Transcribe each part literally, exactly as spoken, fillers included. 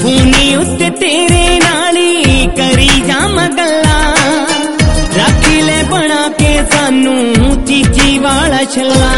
ਫੋਨੀ ਉੱਤੇ ਤੇਰੇ ਨਾਲ ਹੀ ਕਰੀ ਜਾਵਾਂ ਗੱਲਾਂ, ਰੱਖ ਲੈ ਬਣਾ ਕੇ ਸਾਨੂੰ ਚੀਚੀ ਵਾਲਾ ਛੱਲਾ।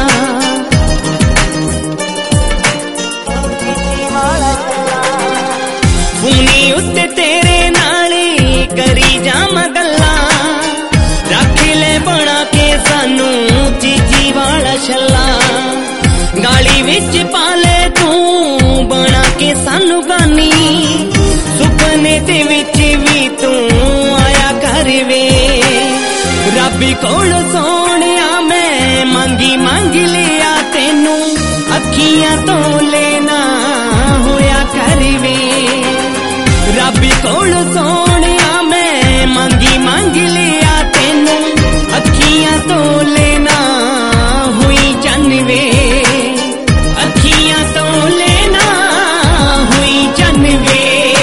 ਫੋਨੀ ਉੱਤੇ ਤੇਰੇ ਨਾਲ ਹੀ ਕਰੀ ਜਾਵਾਂ ਗੱਲਾਂ, ਰੱਖ ਲੈ ਬਣਾ ਕੇ ਸਾਨੂੰ ਚੀਚੀ ਵਾਲਾ ਛੱਲਾ। ਗਾਲੀ ਵਿੱਚ ਪਾ ਲੈ ਤੂੰ ਬਣਾ ਕੇ ਸਾਨੂੰ ਗਾਨੀ, ਸੁਪਨੇ ਦੇ ਵਿੱਚ ਵੀ ਤੂੰ ਆਇਆ ਕਰ ਵੇ। ਰੱਬ ਕੋਲ ਸੋਹਣਿਆ ਮੈਂ ਮੰਗੀ ਮੰਗ ਲਿਆ ਤੈਨੂੰ, ਅੱਖੀਆਂ ਤੋਂ ਲੈਣਾ ਹੋਇਆ ਕਰ ਵੇ। ਰੱਬ ਕੋਲ ਸੋਹਣਿਆ ਮੈਂ ਮੰਗੀ ਮੰਗ ਲਿਆ ਤੈਨੂੰ, ਅੱਖੀਆਂ ਤੋਂ ਲੈਣਾ ਹੋਈ ਚੰਨ ਵੇ। ਅੱਖੀਆਂ ਤੋਂ ਲੈਣਾ ਹੋਈ ਚੰਨ ਵੇ।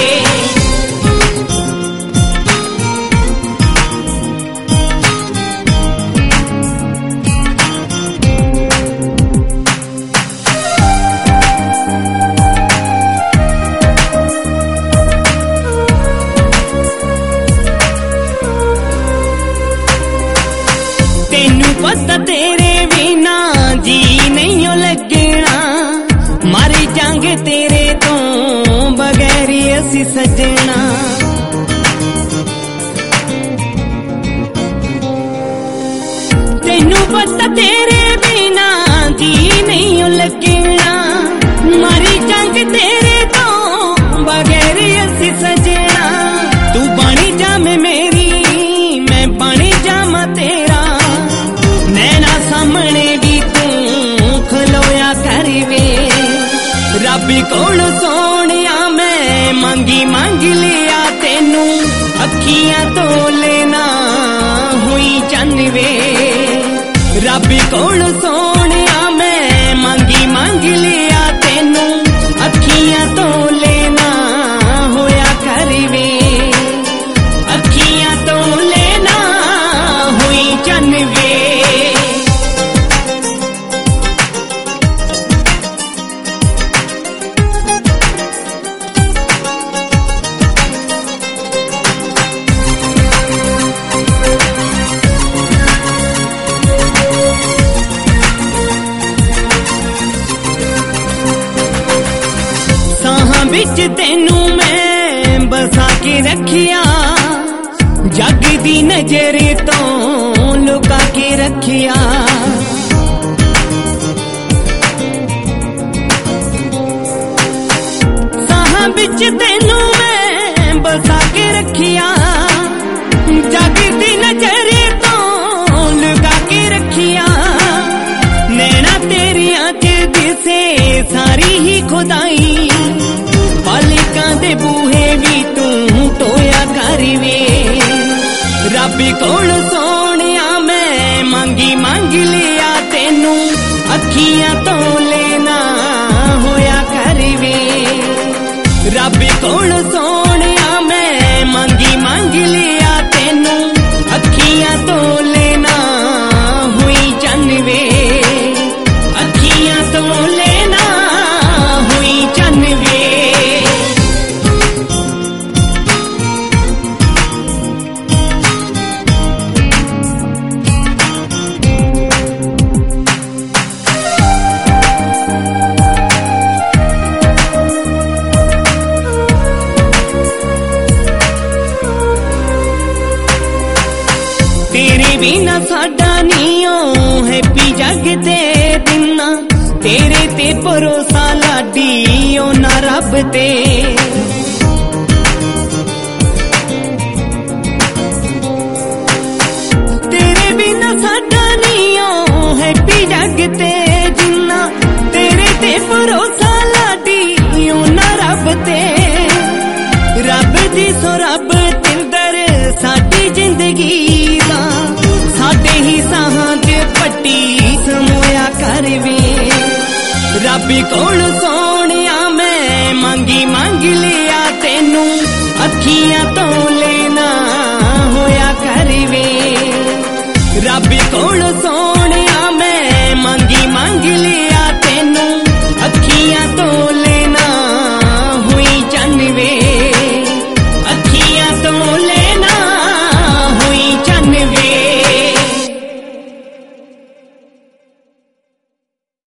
ਤੈਨੂੰ ਪਤਾ ਤੇਰੇ ਬਿਨਾ ਜੀ ਨਹੀਂ ਲੱਗਣਾ, ਮਰ ਜਾਂਗੇ ਤੇਰੇ ਤੋਂ ਬਗੈਰ ਅਸੀਂ ਸਜਣਾ। ਤੈਨੂੰ ਪਤਾ ਤੇਰੇ ਬਿਨਾ ਜੀ ਨਹੀਂ ਲੱਗਣਾ, ਮਰ ਜਾਂਗੇ ਤੇਰੇ ਤੋਂ ਬਗੈਰ ਅਸੀਂ ਸਜਣਾ। ਤੂੰ ਬਣ ਜਾਵੇਂ ਮੇਰੀ ਮੈਂ ਬਣ ਜਾਵਾਂ ਤੇਰਾ, ਨੈਣਾ ਸਾਹਮਣੇ ਵੀ ਤੂੰ ਖਲੋਇਆ ਕਰ ਵੇ। ਰੱਬ ਕੋਲ ਸੋਹਣਿਆ ਮੈਂ ਮੰਗੀ ਮੰਗ ਲਿਆ ਤੈਨੂੰ, ਅੱਖੀਆਂ ਤੋਂ ਲੈਣਾ ਹੋਈ ਚੰਨ ਵੇ। ਰੱਬ ਕੋਲ ਸੋਹਣਿਆ ਮੈਂ ਮੰਗੀ ਮੰਗ ਲਿਆ ਤੈਨੂੰ, ਅੱਖੀਆਂ ਤੋਂ ਲੈਣਾ ਹੋਇਆ ਕਰ ਵੇ। ਅੱਖੀਆਂ ਤੋਂ ਲੈਣਾ ਹੋਈ ਚੰਨ ਵੇ। ਸਾਹਾਂ ਵਿੱਚ ਤੈਨੂੰ ਮੈਂ ਬਸਾ ਕੇ ਰੱਖਿਆ, ਜੱਗ ਦੀ ਨਜ਼ਰ ਤੋਂ ਲੁਕਾ ਕੇ ਰੱਖਿਆ। ਸਾਹਾਂ ਵਿੱਚ ਤੈਨੂੰ ਮੈਂ ਬਸਾ ਕੇ ਰੱਖਿਆ, ਜੱਗ ਦੀ ਨਜ਼ਰ ਤੋਂ ਲੁਕਾ ਕੇ ਰੱਖਿਆ। ਨੈਣਾ ਤੇਰੀਆਂ ਚ ਦਿਸੇ ਸਾਰੀ ਹੀ ਖੁਦਾਈ, ਮਾਲਿਕਾਂ ਦੇ ਬੂਹੇ ਵੀ ਤੂੰ ਟੋਇਆ ਕਰ ਵੇ। ਰੱਬ ਕੋਲ ਸੋਹਣਿਆ ਮੈਂ ਮੰਗੀ ਮੰਗ ਲਿਆ ਤੈਨੂੰ, ਅੱਖੀਆਂ ਤੋਂ ਲੈਣਾ ਹੋਇਆ ਕਰ ਵੇ। ਰੱਬ ਕੋਲ ਸੋਹਣਿਆ ਮੈਂ ਮੰਗੀ ਮੰਗ ਲਿਆ ਤੈਨੂੰ, ਅੱਖੀਆਂ ਤੋਂ ਲੈਣਾ ਹੋਈ ਚੰਨ ਵੇ। ਅੱਖੀਆਂ ਤੋਂ ਲੈਣਾ ਹੋਈ ਚੰਨ ਵੇ। ਤੇਰੇ ਬਿਨਾ ਸਾਡਾ ਨੀ ਓ ਹੈਪੀ ਜੱਗ ਦੇ ਦਿਨ, ਤੇਰੇ ਤੇ ਭਰੋਸਾ ਲਾਡੀ ਓ ਨਾ ਰੱਬ ਤੇ। ਤੇਰੇ ਬਿਨਾ ਸਾਡਾ ਨੀ ਓ ਹੈਪੀ ਜੱਗ ਤੇ ਜਿੰਨਾ, ਤੇਰੇ ਤੇ ਭਰੋਸਾ ਲਾਡੀ ਓ ਨਾ ਰੱਬ ਤੇ। ਰੱਬ ਦੀ ਸੋ ਰੱਬ ਤਿੰਦਰ ਸਾਡੀ ਜ਼ਿੰਦਗੀ ਦਾ, ਸਾਡੇ ਹੀ ਸਾਹਾਂ ਚ ਪੱਟੀ ਸਮੋਇਆ ਕਰ ਵੇ। ਰੱਬ ਕੋਲ ਸੋਹਣਿਆ ਮੈਂ ਮੰਗੀ ਮੰਗ ਲਿਆ ਤੈਨੂੰ, ਅੱਖੀਆਂ ਤੋਂ